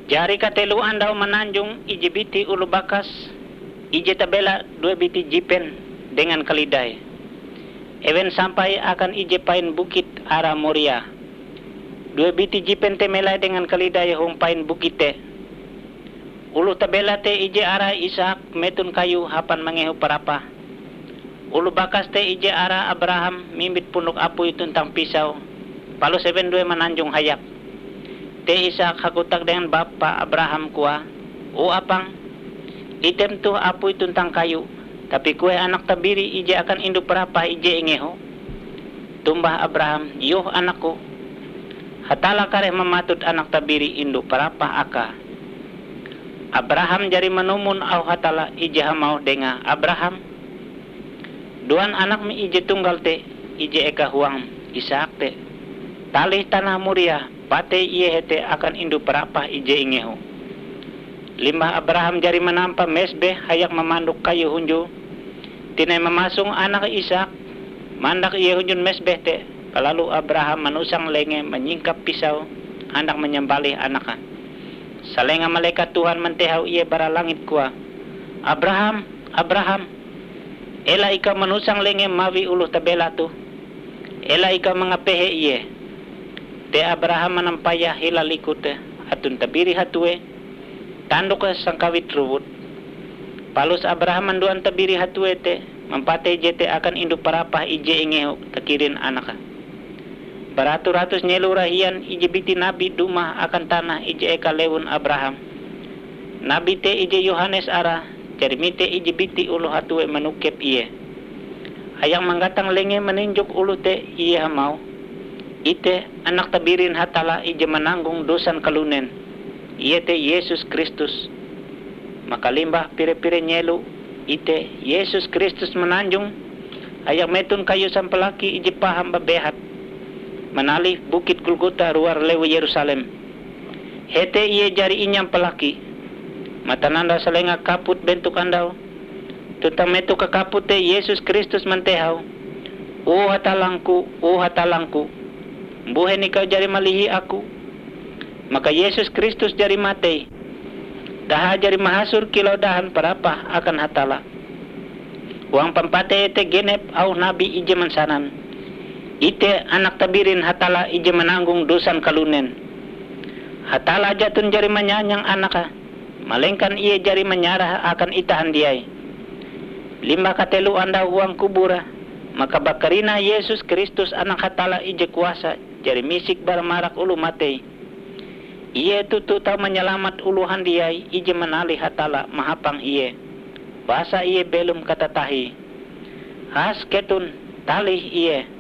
Jari katelu andau menanjung ije biti ulu bakas, ije tabela dua biti jipen dengan kalidai. Ewen sampai akan ije pain bukit arah Moria. Dua biti jipen temelai dengan kalidai hong pain bukite. Ulu tabela te ije arah Ishak metun kayu hapan mangehu parapa. Ulu bakas te ije arah Abraham mimbit punuk apu itu tentang pisau. Palu seben dua menanjung hayap. Te Ishak hakutak dengan bapa Abraham kuah, o apang, item tu apu itu tentang kayu, tapi kue anak tabiri ije akan induk berapa ije ingeho. Tumbah Abraham, yuh anakku, hatala kareh mematut anak tabiri induk berapa aka. Abraham jari menumun au hatala ije hamau denga Abraham. Duan anak mi ije tunggal te, ije eka huang Ishak te. Talih tanah Moria, pate iye hete akan induk berapa ije ingehu. Limbah Abraham jari menampa mesbeh hayak memanduk kayu hunju. Tinai memasung anak Ishak, mandak iye hunjun mesbeh te. Lalu Abraham menusang lenge menyingkap pisau, hendak menyembelih anaknya. Salenga malaikat Tuhan mentehau iye bara langit kuah. Abraham, Abraham, ela ika menusang lenge mawi uluh tabela tu. Ela ika mengapehe iye. Te Abraham menampaya hilalikute atun tabiri hatue tanduk sangkawit ruwut. Palus Abraham manduan tabiri hatue te mempate jete akan induk parapah ije ingehu takirin anaka. Baratus-ratus nyelu rahian ije biti nabi dumah akan tanah ije eka lewun Abraham. Nabi te ije Yohanes ara jarimite ije biti ulu hatue menukep iye. Ayang manggatang lenge meninjuk ulu te iye hamau. Ite anak tabirin hatala ije menanggung dosan kalunen. Iye te Yesus Kristus. Maka limbah pire-pire nyelu. Ite Yesus Kristus menanjung. Ayak metun kayu sampelaki ije paham babehat. Menalih bukit Golgota ruar lewi Yerusalem. Hete iye jari inyam pelaki. Matananda salenga kaput bentuk andau. Tutang metu ke kaput te Yesus Kristus mentehau. O hatalangku, o hatalangku. Buhen ikau jari malihi aku. Maka Yesus Kristus jari mati. Daha jari mahasur kilau dahan perapa akan hatala. Uang pempate ite genep au nabi ije mensanan. Ite anak tabirin hatala ije menanggung dosan kalunen. Hatala jatun jari menyanyang anaka. Malengkan ia jari menyarah akan itahan diai. Limbah katelu anda uang kubura. Maka bakarina Yesus Kristus anak hatala ije kuasa. Jari misik baramarak ulu matei. Iye tutu tau menyelamat uluhan diai ije menali hatala mahapang iye. Bahasa iye belum kata tahi. Has ketun talih iye.